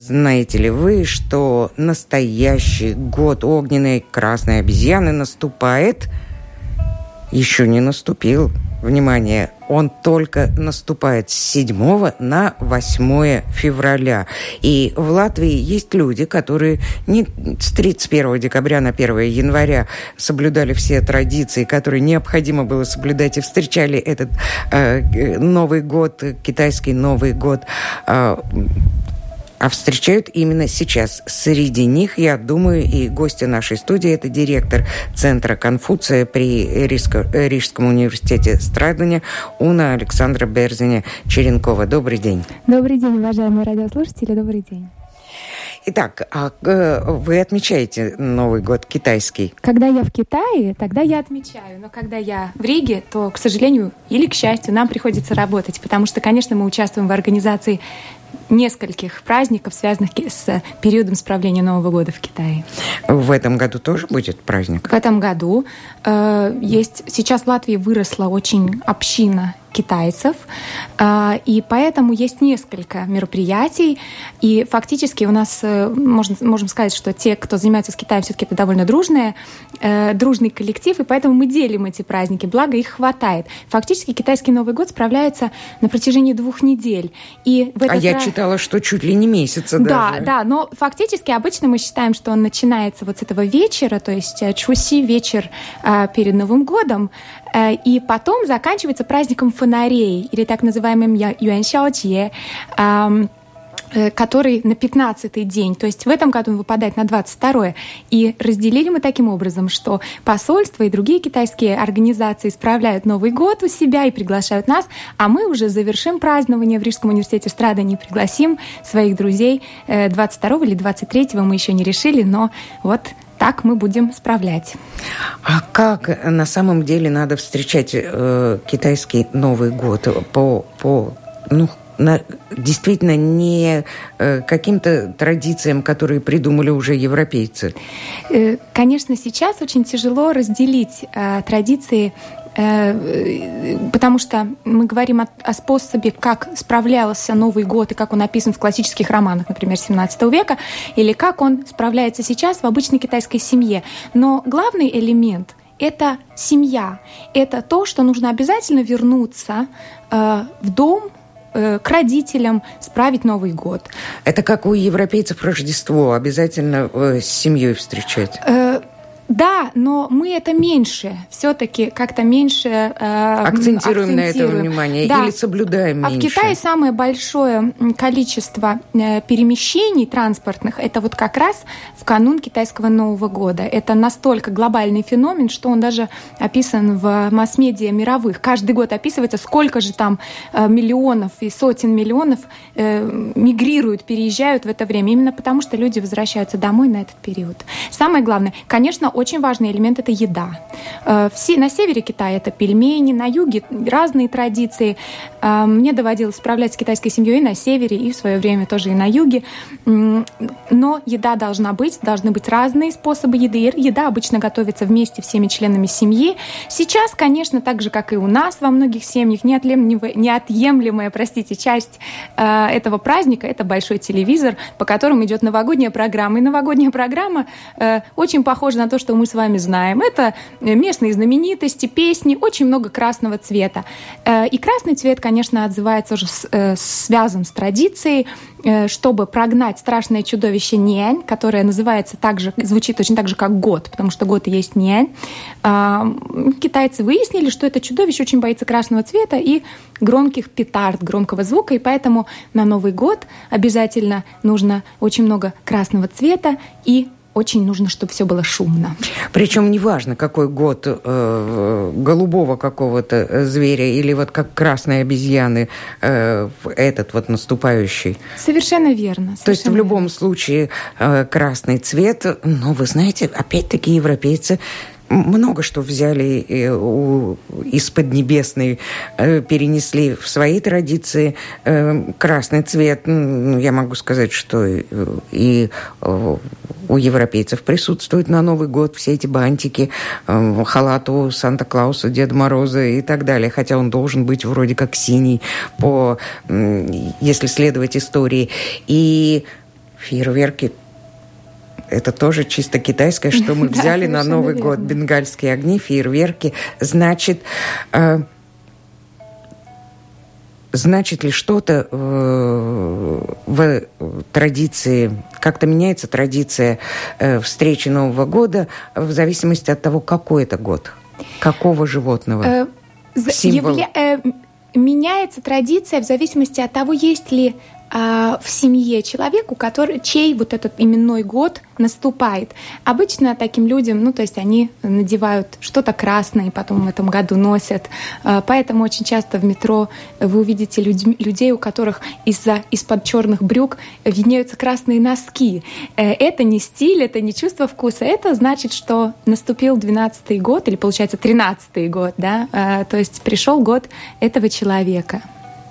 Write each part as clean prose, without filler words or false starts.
Знаете ли вы, что настоящий год огненной красной обезьяны наступает? Еще не наступил. Внимание, он только наступает с 7 на 8 февраля. И в Латвии есть люди, которые не с 31 декабря на 1 января соблюдали все традиции, которые необходимо было соблюдать, и встречали этот Новый год, китайский Новый год, а встречают именно сейчас. Среди них, я думаю, и гости нашей студии, это директор Центра Конфуция при Рижском университете Страдания Уна Александра Берзиня-Черенкова. Добрый день. Добрый день, уважаемые радиослушатели, добрый день. Итак, вы отмечаете Новый год китайский? Когда я в Китае, тогда я отмечаю. Но когда я в Риге, то, к сожалению, или к счастью, нам приходится работать. Потому что, конечно, мы участвуем в организации нескольких праздников, связанных с периодом справления Нового года в Китае. В этом году тоже будет праздник? В этом году сейчас в Латвии выросла очень община китайцев, и поэтому есть несколько мероприятий, и фактически у нас, можем сказать, что те, кто занимается с Китаем, все-таки это довольно дружный коллектив, и поэтому мы делим эти праздники, благо их хватает. Фактически китайский Новый год справляется на протяжении 2 недель. И я читала, что чуть ли не месяца даже. Да, но фактически обычно мы считаем, что он начинается вот с этого вечера, то есть Чуси, вечер перед Новым годом, и потом заканчивается праздником фонарей, или так называемым Юаньсяожие, который на 15-й день. То есть в этом году он выпадает на 22-е. И разделили мы таким образом, что посольства и другие китайские организации справляют Новый год у себя и приглашают нас, а мы уже завершим празднование в Рижском университете Страдания, пригласим своих друзей 22-го или 23-го, мы еще не решили, но вот так мы будем справлять. А как на самом деле надо встречать китайский Новый год действительно не каким-то традициям, которые придумали уже европейцы? Конечно, сейчас очень тяжело разделить традиции, потому что мы говорим о способе, как справлялся Новый год и как он описан в классических романах, например, XVII века, или как он справляется сейчас в обычной китайской семье. Но главный элемент – это семья. Это то, что нужно обязательно вернуться в дом, к родителям, справить Новый год. Это как у европейцев Рождество, обязательно с семьей встречать? Да, но мы это меньше, все-таки как-то меньше акцентируем на это внимание, да. Или соблюдаем меньше. А в Китае самое большое количество перемещений транспортных, это вот как раз в канун китайского Нового года. Это настолько глобальный феномен, что он даже описан в масс-медиа мировых. Каждый год описывается, сколько же там миллионов и сотен миллионов мигрируют, переезжают в это время, именно потому что люди возвращаются домой на этот период. Самое главное, конечно, очень важный элемент – это еда. На севере Китая это пельмени, на юге разные традиции. Мне доводилось справляться с китайской семьей и на севере, и в свое время тоже и на юге. Но еда должна быть, должны быть разные способы еды. Еда обычно готовится вместе всеми членами семьи. Сейчас, конечно, так же, как и у нас во многих семьях, неотъемлемая, часть этого праздника – это большой телевизор, по которому идет новогодняя программа. И новогодняя программа очень похожа на то, что мы с вами знаем. Это местные знаменитости, песни, очень много красного цвета. И красный цвет, конечно, отзывается уже связан с традицией, чтобы прогнать страшное чудовище Нянь, которое называется звучит точно так же, как год, потому что год и есть Нянь. Китайцы выяснили, что это чудовище очень боится красного цвета и громких петард, громкого звука, и поэтому на Новый год обязательно нужно очень много красного цвета и очень нужно, чтобы все было шумно. Причем неважно, какой год голубого какого-то зверя или вот как красные обезьяны этот вот наступающий. Совершенно верно. То есть в любом случае красный цвет, но вы знаете, опять-таки европейцы много что взяли из Поднебесной, перенесли в свои традиции. Красный цвет, я могу сказать, что и у европейцев присутствует на Новый год все эти бантики, халаты у Санта-Клауса, Деда Мороза и так далее. Хотя он должен быть вроде как синий, если следовать истории. И фейерверки – это тоже чисто китайское, что мы взяли на Новый год. Бенгальские огни, фейерверки. Значит ли что-то в традиции, как-то меняется традиция встречи Нового года в зависимости от того, какой это год? Какого животного? Символ? Меняется традиция в зависимости от того, есть ли в семье человеку, чей вот этот именной год наступает. Обычно таким людям, то есть они надевают что-то красное, и потом в этом году носят. Поэтому очень часто в метро вы увидите людей, у которых из-под черных брюк виднеются красные носки. Это не стиль, это не чувство вкуса. Это значит, что наступил 12-й год, или, получается, 13-й год, да? То есть пришел год этого человека.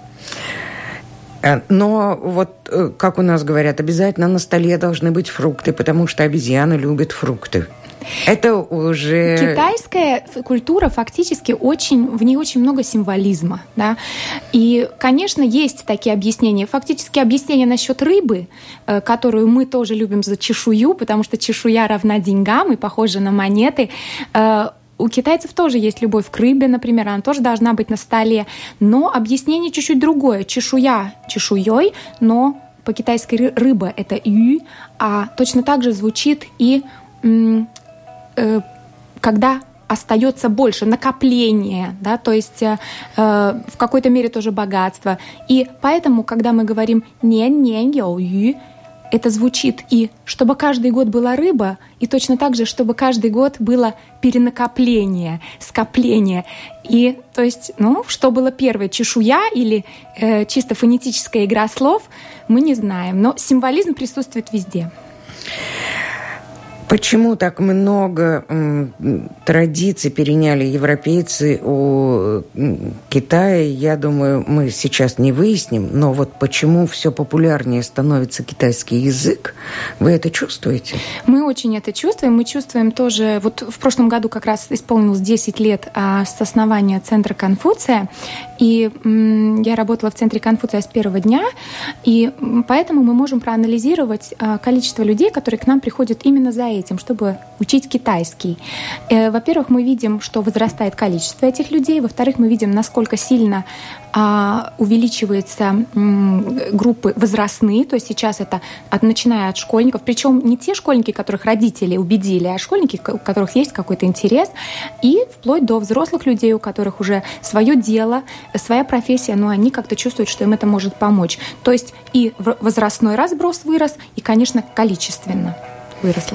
Но вот, как у нас говорят, обязательно на столе должны быть фрукты, потому что обезьяны любят фрукты. Это уже... Китайская культура фактически в ней очень много символизма. Да? И, конечно, есть такие объяснения. Фактически объяснение насчет рыбы, которую мы тоже любим за чешую, потому что чешуя равна деньгам и похожа на монеты. У китайцев тоже есть любовь к рыбе, например, она тоже должна быть на столе. Но объяснение чуть-чуть другое. Чешуя чешуей, но по-китайски рыба — это ю, а точно так же звучит и когда остается больше, накопление, да, то есть в какой-то мере тоже богатство. И поэтому, когда мы говорим «нен йоу ю», это звучит и чтобы каждый год была рыба, и точно так же, чтобы каждый год было перенакопление, скопление. И, то есть, что было первое, чешуя или чисто фонетическая игра слов, мы не знаем. Но символизм присутствует везде. Почему так много традиций переняли европейцы у Китая, я думаю, мы сейчас не выясним, но вот почему все популярнее становится китайский язык, вы это чувствуете? Мы очень это чувствуем. Мы чувствуем тоже, вот в прошлом году как раз исполнилось 10 лет с основания Центра Конфуция, и я работала в Центре Конфуция с первого дня, и поэтому мы можем проанализировать количество людей, которые к нам приходят именно за этим, чтобы учить китайский. Во-первых, мы видим, что возрастает количество этих людей. Во-вторых, мы видим, насколько сильно увеличиваются группы возрастные. То есть сейчас это начиная от школьников. Причем не те школьники, которых родители убедили, а школьники, у которых есть какой-то интерес. И вплоть до взрослых людей, у которых уже свое дело, своя профессия, но они как-то чувствуют, что им это может помочь. То есть и возрастной разброс вырос, и, конечно, количественно выросло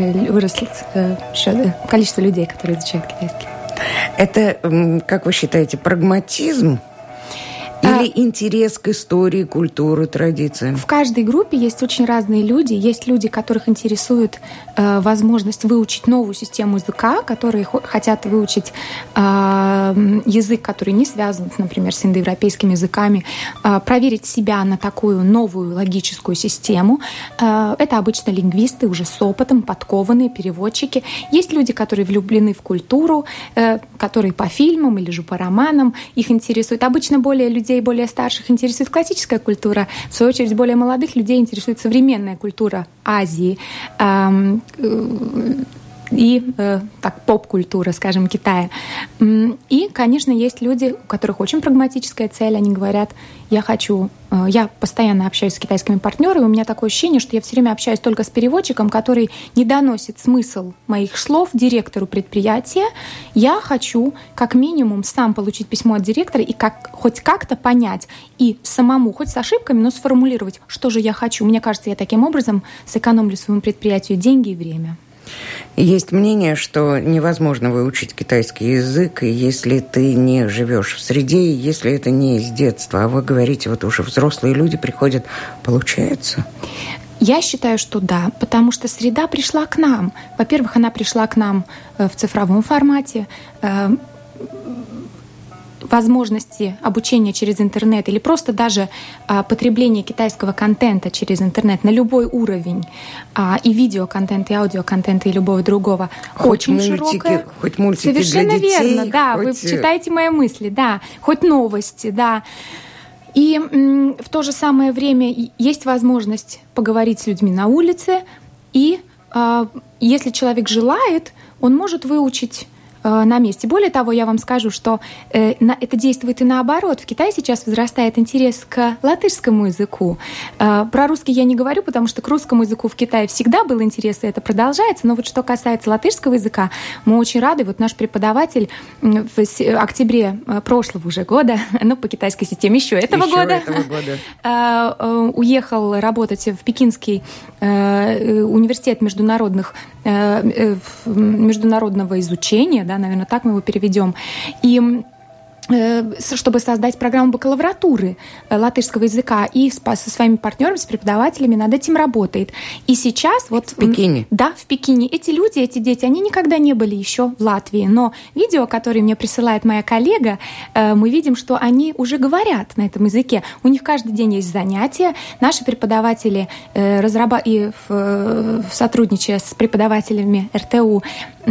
количество людей, которые изучают китайский. Это, как вы считаете, прагматизм или интерес к истории, культуре, традициям? В каждой группе есть очень разные люди. Есть люди, которых интересует возможность выучить новую систему языка, которые хотят выучить язык, который не связан, например, с индоевропейскими языками, проверить себя на такую новую логическую систему. Это обычно лингвисты уже с опытом, подкованные переводчики. Есть люди, которые влюблены в культуру, которые по фильмам или же по романам. Их интересует обычно людей более старших интересует классическая культура, в свою очередь более молодых людей интересует современная культура Азии и поп-культура, скажем, Китая. И, конечно, есть люди, у которых очень прагматическая цель. Они говорят, я постоянно общаюсь с китайскими партнерами, у меня такое ощущение, что я все время общаюсь только с переводчиком, который не доносит смысл моих слов директору предприятия. Я хочу как минимум сам получить письмо от директора и хоть как-то понять и самому, хоть с ошибками, но сформулировать, что же я хочу. Мне кажется, я таким образом сэкономлю своему предприятию деньги и время. Есть мнение, что невозможно выучить китайский язык, если ты не живешь в среде, если это не из детства. А вы говорите, вот уже взрослые люди приходят. Получается? Я считаю, что да, потому что среда пришла к нам. Во-первых, она пришла к нам в цифровом формате, возможности обучения через интернет или просто даже потребление китайского контента через интернет на любой уровень, и видеоконтент, и аудиоконтент, и любого другого, очень широкое. Хоть мультики совершенно для детей. Верно, да, вы читаете мои мысли, да, хоть новости, да. И в то же самое время есть возможность поговорить с людьми на улице, и если человек желает, он может выучить на месте. Более того, я вам скажу, что это действует и наоборот. В Китае сейчас возрастает интерес к латышскому языку. Про русский я не говорю, потому что к русскому языку в Китае всегда был интерес, и это продолжается. Но вот что касается латышского языка, мы очень рады. Вот наш преподаватель в октябре прошлого уже года, ну, по китайской системе еще этого года, уехал работать в Пекинский университет международного изучения, да, наверное, так мы его переведем, и чтобы создать программу бакалавратуры латышского языка, и со своими партнерами, с преподавателями над этим работает. И сейчас вот... В Пекине? Да, в Пекине. Эти люди, эти дети, они никогда не были еще в Латвии, но видео, которое мне присылает моя коллега, мы видим, что они уже говорят на этом языке. У них каждый день есть занятия. Наши преподаватели, сотрудничая с преподавателями РТУ,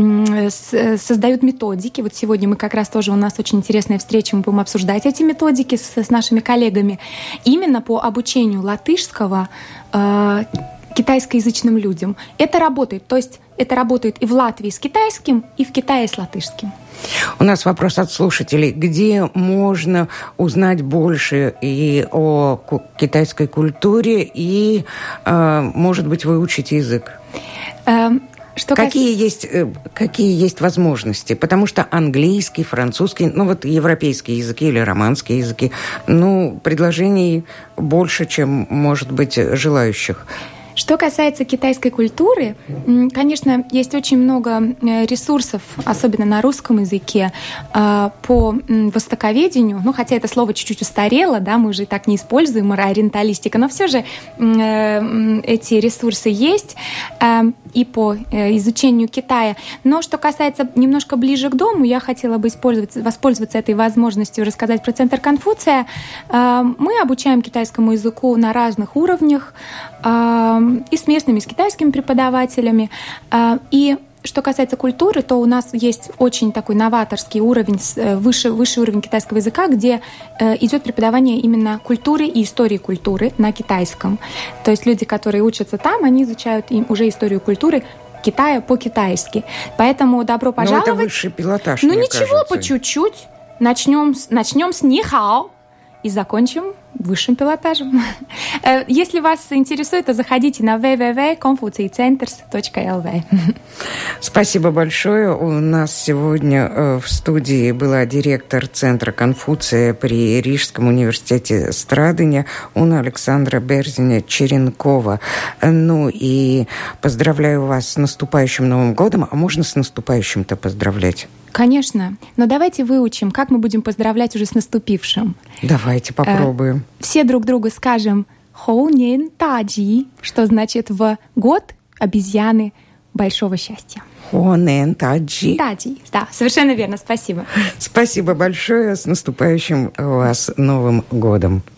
создают методики. Вот сегодня мы как раз тоже, у нас очень интересная встреча, мы будем обсуждать эти методики с нашими коллегами именно по обучению латышского китайскоязычным людям. Это работает. То есть это работает и в Латвии с китайским, и в Китае с латышским. У нас вопрос от слушателей. Где можно узнать больше и о китайской культуре, и, может быть, выучить язык? Какие есть возможности? Потому что английский, французский, ну вот европейские языки или романские языки, ну, предложений больше, чем, может быть, желающих. Что касается китайской культуры, конечно, есть очень много ресурсов, особенно на русском языке, по востоковедению. Ну, хотя это слово чуть-чуть устарело, да, мы уже и так не используем, ориенталистика, но все же эти ресурсы есть и по изучению Китая. Но что касается немножко ближе к дому, я хотела бы воспользоваться этой возможностью рассказать про Центр Конфуция. Мы обучаем китайскому языку на разных уровнях, и с местными, и с китайскими преподавателями. И что касается культуры, то у нас есть очень такой новаторский уровень, высший уровень китайского языка, где идет преподавание именно культуры и истории культуры на китайском. То есть люди, которые учатся там, они изучают уже историю культуры Китая по-китайски. Поэтому добро пожаловать. Ну, это высший пилотаж, мне кажется. Ну, ничего, по чуть-чуть. Начнем с нихао и закончим высшим пилотажем. Если вас интересует, то заходите на www.confuciicenters.lv. Спасибо большое. У нас сегодня в студии была директор Центра Конфуция при Рижском университете Страдыня Уна Александра Берзиня-Черенкова. Ну и поздравляю вас с наступающим Новым годом. А можно с наступающим-то поздравлять? Конечно. Но давайте выучим, как мы будем поздравлять уже с наступившим. Давайте попробуем. Все друг другу скажем «Хоу нен таджи», что значит «в год обезьяны большого счастья». Хоу нен таджи. Таджи, да, совершенно верно, спасибо. Спасибо большое, с наступающим вас Новым годом.